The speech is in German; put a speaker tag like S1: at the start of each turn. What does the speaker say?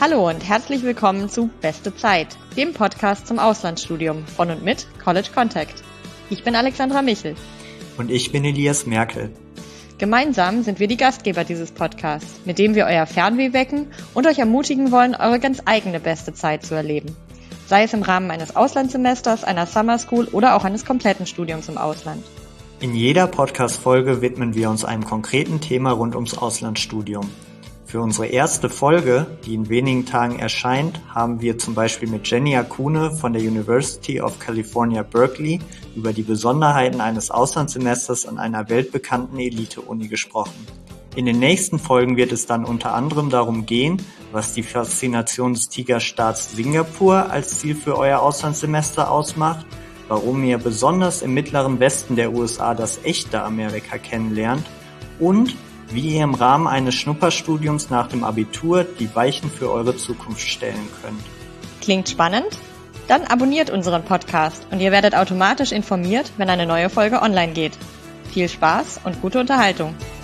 S1: Hallo und herzlich willkommen zu Beste Zeit, dem Podcast zum Auslandsstudium von und mit College Contact. Ich bin Alexandra Michel.
S2: Und ich bin Elias Merkel.
S1: Gemeinsam sind wir die Gastgeber dieses Podcasts, mit dem wir euer Fernweh wecken und euch ermutigen wollen, eure ganz eigene beste Zeit zu erleben. Sei es im Rahmen eines Auslandssemesters, einer Summer School oder auch eines kompletten Studiums im Ausland.
S2: In jeder Podcast-Folge widmen wir uns einem konkreten Thema rund ums Auslandsstudium. Für unsere erste Folge, die in wenigen Tagen erscheint, haben wir zum Beispiel mit Jenny Akune von der University of California, Berkeley über die Besonderheiten eines Auslandssemesters an einer weltbekannten Elite-Uni gesprochen. In den nächsten Folgen wird es dann unter anderem darum gehen, was die Faszination des Tigerstaats Singapur als Ziel für euer Auslandssemester ausmacht, warum ihr besonders im mittleren Westen der USA das echte Amerika kennenlernt und wie ihr im Rahmen eines Schnupperstudiums nach dem Abitur die Weichen für eure Zukunft stellen könnt.
S1: Klingt spannend? Dann abonniert unseren Podcast und ihr werdet automatisch informiert, wenn eine neue Folge online geht. Viel Spaß und gute Unterhaltung!